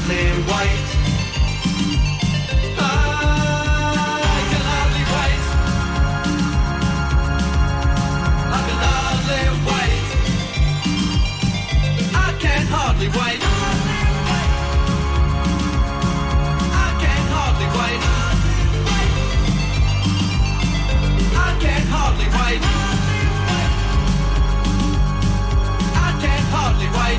hardly wait. I can hardly wait. I can hardly wait. I can hardly wait. I can hardly wait. I can hardly wait. I can hardly wait.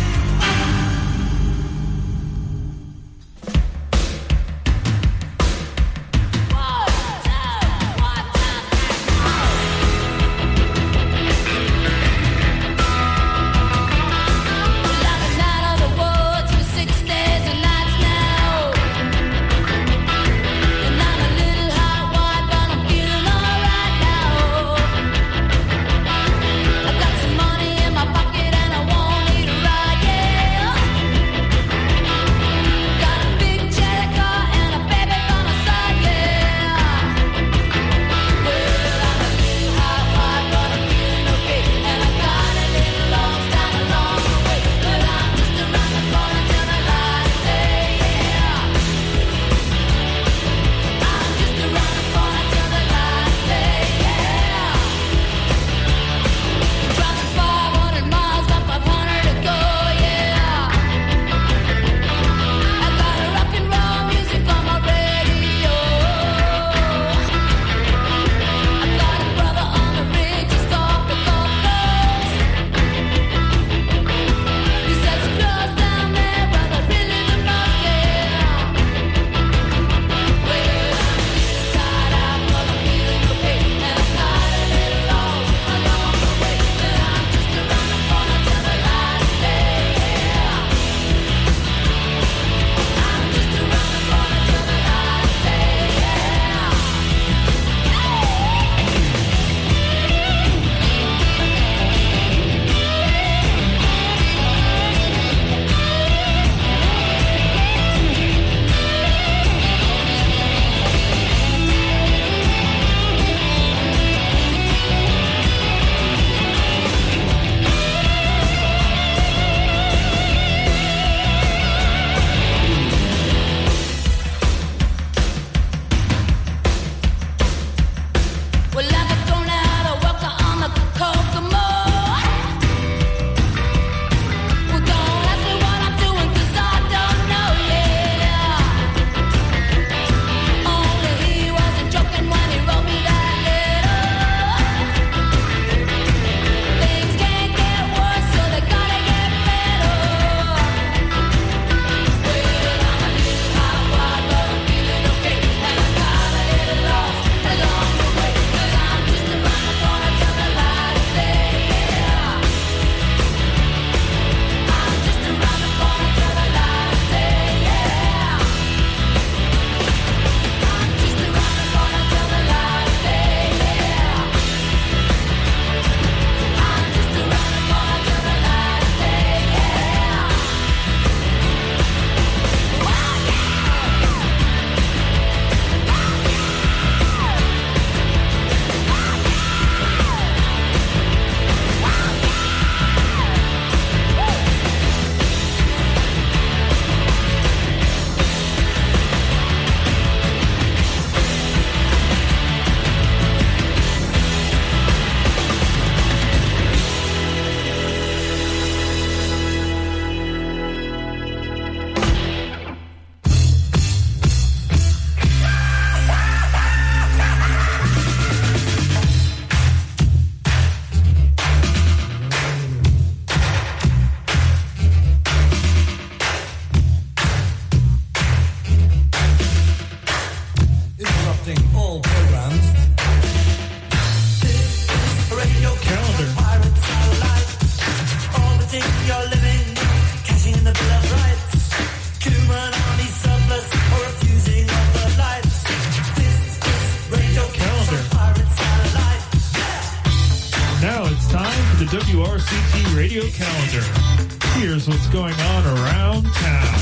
WRCT radio calendar. Here's what's going on around town.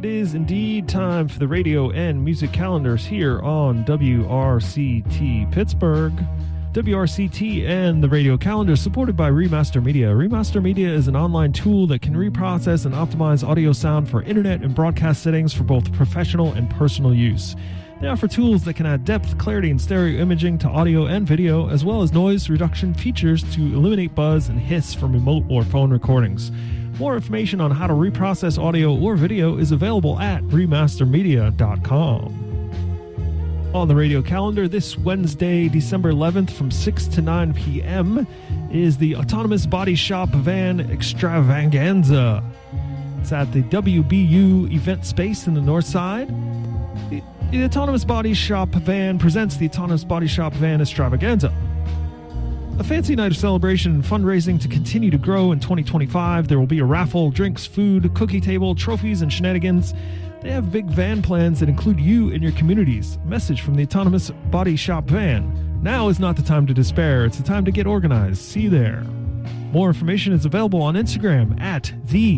It is indeed time for the radio and music calendars here on WRCT Pittsburgh. WRCT and the radio calendar supported by Remaster Media. Remaster Media is an online tool that can reprocess and optimize audio sound for internet and broadcast settings for both professional and personal use. They offer tools that can add depth, clarity, and stereo imaging to audio and video, as well as noise reduction features to eliminate buzz and hiss from remote or phone recordings. More information on how to reprocess audio or video is available at remastermedia.com. On the radio calendar, this Wednesday, December 11th from 6 to 9 p.m. is the Autonomous Body Shop Van Extravaganza. It's at the WBU event space in the north side. The Autonomous Body Shop Van presents the Autonomous Body Shop Van Extravaganza. A fancy night of celebration and fundraising to continue to grow in 2025. There will be a raffle, drinks, food, cookie table, trophies, and shenanigans. They have big van plans that include you and your communities. Message from the Autonomous Body Shop Van. Now is not the time to despair. It's the time to get organized. See you there. More information is available on Instagram at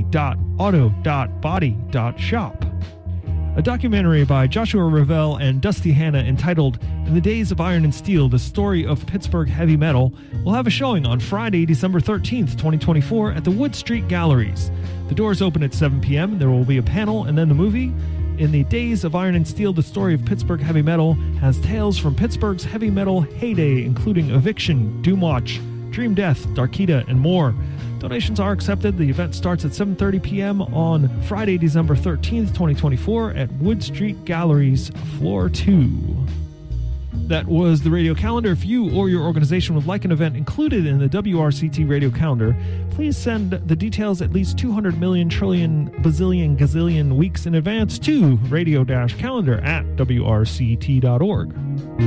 the.auto.body.shop. A documentary by Joshua Revell and Dusty Hanna entitled In the Days of Iron and Steel, The Story of Pittsburgh Heavy Metal will have a showing on Friday, December 13th, 2024 at the Wood Street Galleries. The doors open at 7 p.m. There will be a panel and then the movie. In the Days of Iron and Steel, The Story of Pittsburgh Heavy Metal has tales from Pittsburgh's heavy metal heyday, including Eviction, Doomwatch, Dream Death, Darkida, and more. Donations are accepted. The event starts at 7:30 p.m. on Friday, December 13th, 2024 at Wood Street Galleries, floor 2. That was the radio calendar. If you or your organization would like an event included in the WRCT radio calendar, please send the details at least 200 million trillion bazillion gazillion weeks in advance to radio-calendar@wrct.org.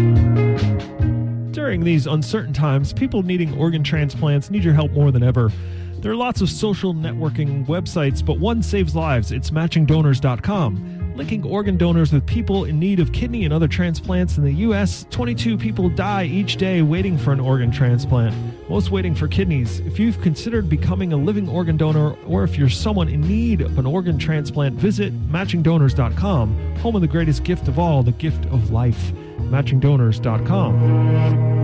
During these uncertain times, people needing organ transplants need your help more than ever. There are lots of social networking websites, but one saves lives. It's matchingdonors.com. Linking organ donors with people in need of kidney and other transplants in the U.S., 22 people die each day waiting for an organ transplant, most waiting for kidneys. If you've considered becoming a living organ donor, or if you're someone in need of an organ transplant, visit matchingdonors.com, home of the greatest gift of all, the gift of life. matchingdonors.com.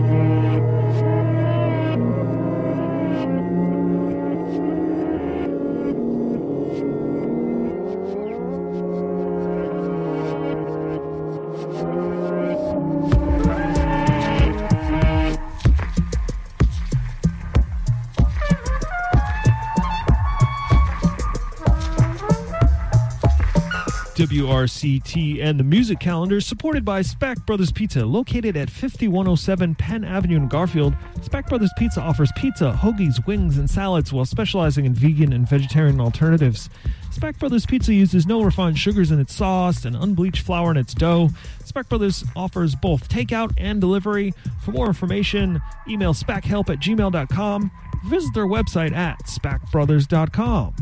WRCT and the music calendar supported by Spack Brothers Pizza, located at 5107 Penn Avenue in Garfield. Spack Brothers Pizza offers pizza, hoagies, wings, and salads while specializing in vegan and vegetarian alternatives. Spack Brothers Pizza uses no refined sugars in its sauce and unbleached flour in its dough. Spack Brothers offers both takeout and delivery. For more information, email spackhelp@gmail.com. Visit their website at spackbrothers.com.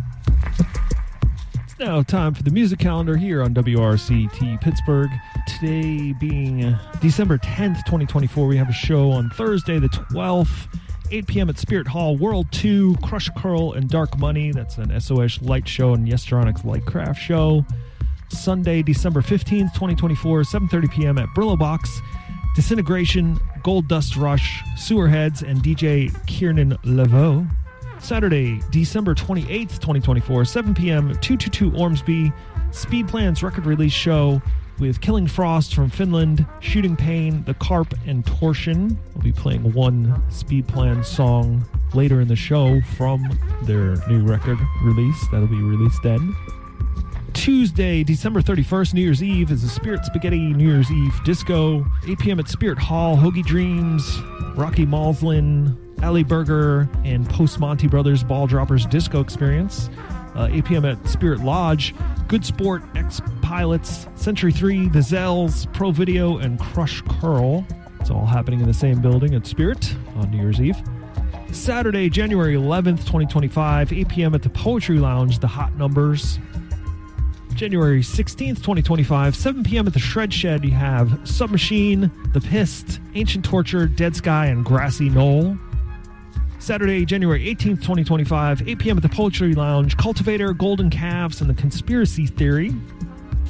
Now, time for the music calendar here on WRCT Pittsburgh. Today being December 10th, 2024, we have a show on Thursday the 12th, 8 p.m. at Spirit Hall, World 2, Crush Curl, and Dark Money. That's an SOS light show and Yesteronics Lightcraft show. Sunday, December 15th, 2024, 7:30 p.m. at Brillo Box, Disintegration, Gold Dust Rush, Sewerheads, and DJ Kiernan Laveau. Saturday, December 28th, 2024, 7 p.m., 222 Ormsby, Speed Plan's record release show with Killing Frost from Finland, Shooting Pain, The Carp, and Torsion. We'll be playing one Speed Plan song later in the show from their new record release. That'll be released then. Tuesday, December 31st, New Year's Eve, is the Spirit Spaghetti New Year's Eve Disco. 8 p.m. at Spirit Hall, Hoagie Dreams, Rocky Malslin, Ali Berger, and Post Monty Brothers Ball Droppers Disco Experience. 8 p.m. at Spirit Lodge, Good Sport, X-Pilots, Century 3, The Zells, Pro Video, and Crush Curl. It's all happening in the same building at Spirit on New Year's Eve. Saturday, January 11th, 2025, 8 p.m. at the Poetry Lounge, The Hot Numbers. January 16th, 2025, 7 p.m. at the Shred Shed, you have Submachine, The Pissed, Ancient Torture, Dead Sky, and Grassy Knoll. Saturday, January 18th, 2025, 8 p.m. at the Poetry Lounge, Cultivator, Golden Calves, and The Conspiracy Theory.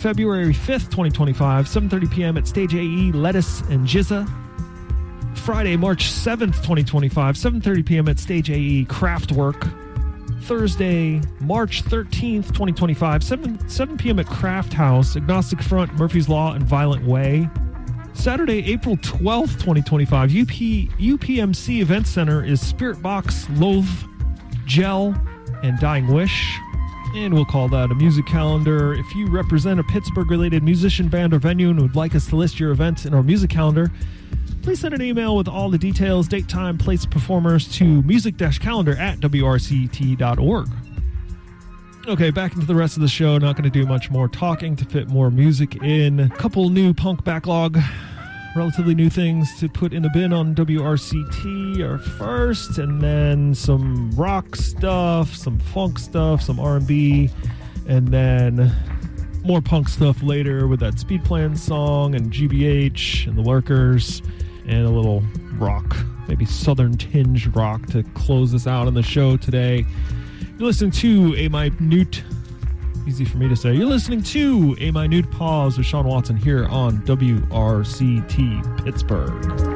February 5th, 2025, 7:30 p.m. at Stage AE, Lettuce and Jizza. Friday, March 7th, 2025, 7:30 p.m. at Stage AE, Kraftwerk. Thursday, March 13th, 2025, 7 p.m. at Craft House, Agnostic Front, Murphy's Law, and Violent Way. Saturday, April 12th, 2025, UPMC Event Center is Spirit Box, Loathe, Gel, and Dying Wish. And we'll call that a music calendar. If you represent a Pittsburgh-related musician, band, or venue and would like us to list your events in our music calendar, please send an email with all the details, date, time, place, performers to music-calendar@wrct.org. Okay, back into the rest of the show. Not going to do much more talking to fit more music in. A couple new punk backlog, relatively new things to put in the bin on WRCT are first, and then some rock stuff, some funk stuff, some R&B, and then more punk stuff later with that Speed Plan song and GBH and the Lurkers, and a little rock, maybe southern tinge rock to close us out on the show today. You're listening to A Minute, easy for me to say. You're listening to A Minute Pause with Sean Watson here on WRCT Pittsburgh.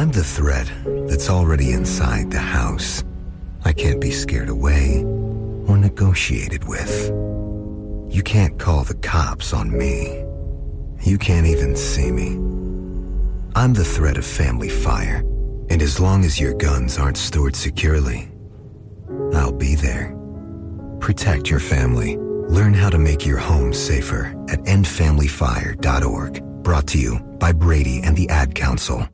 I'm the threat that's already inside the house. I can't be scared away or negotiated with. You can't call the cops on me. You can't even see me. I'm the threat of family fire, and as long as your guns aren't stored securely, I'll be there. Protect your family. Learn how to make your home safer at endfamilyfire.org. Brought to you by Brady and the Ad Council.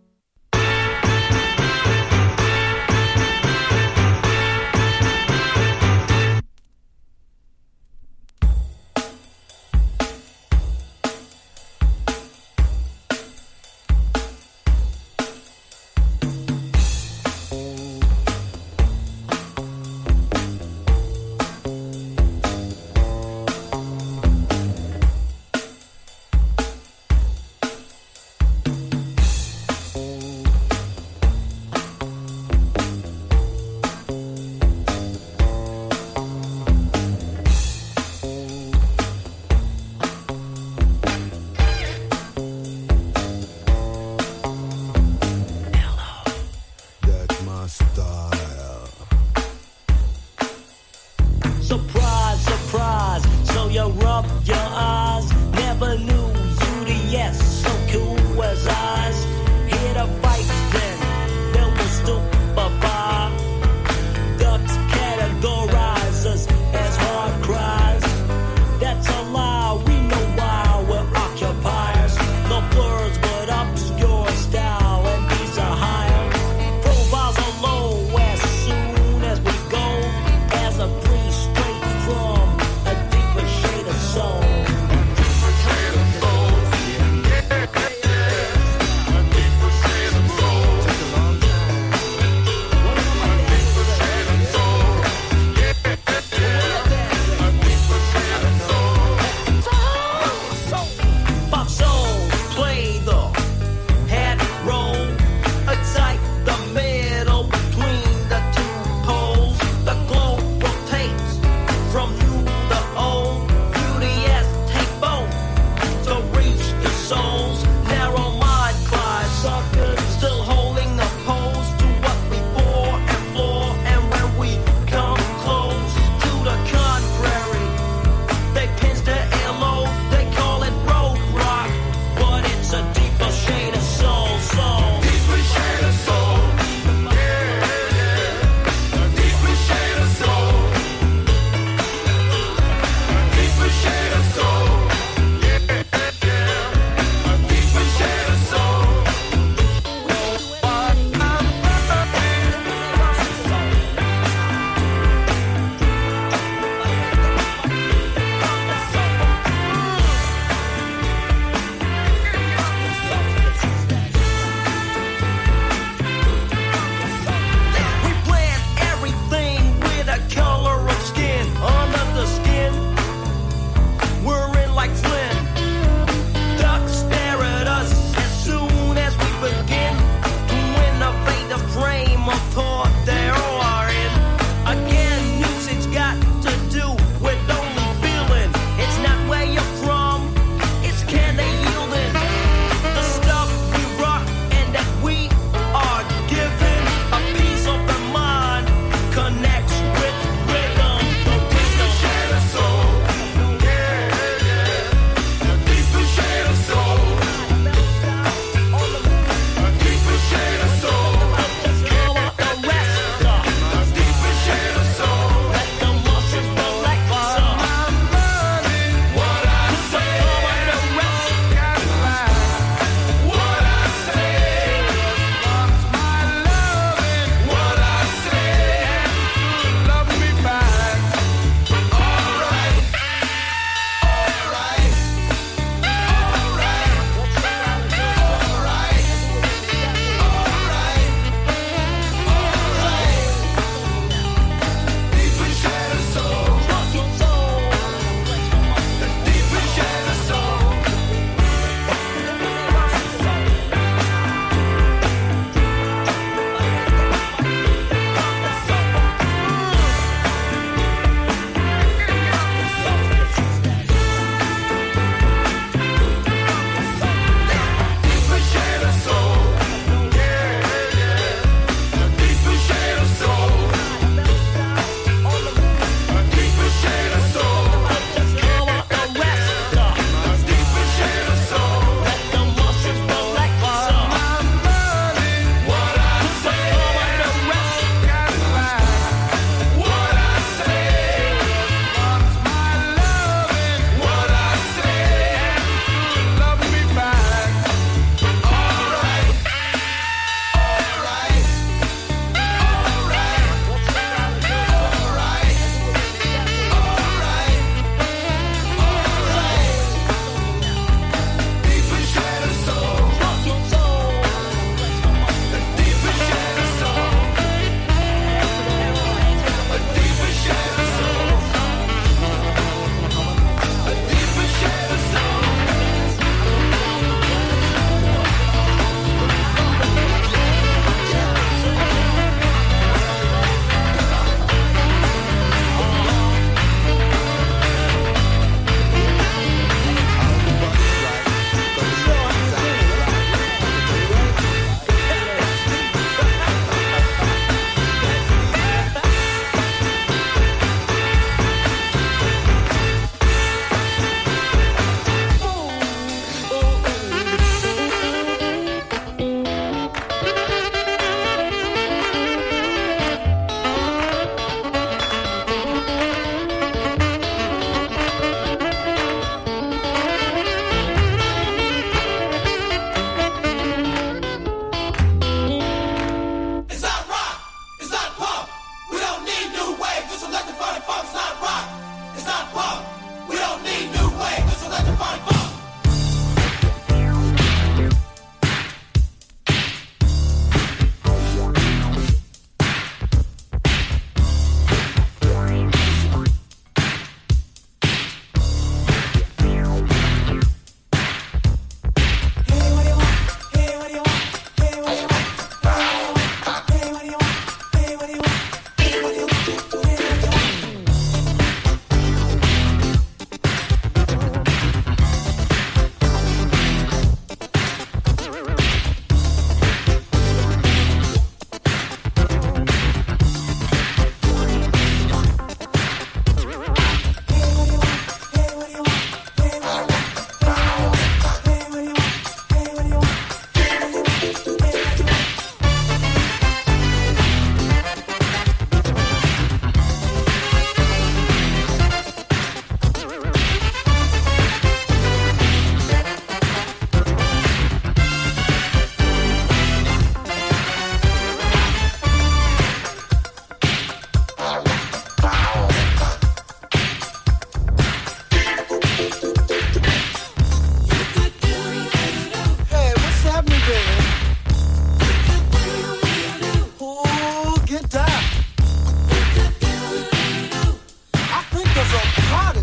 Straight from a deeper shade of soul. not punk. We don't need new wave, just electrifying funk. I think there's a party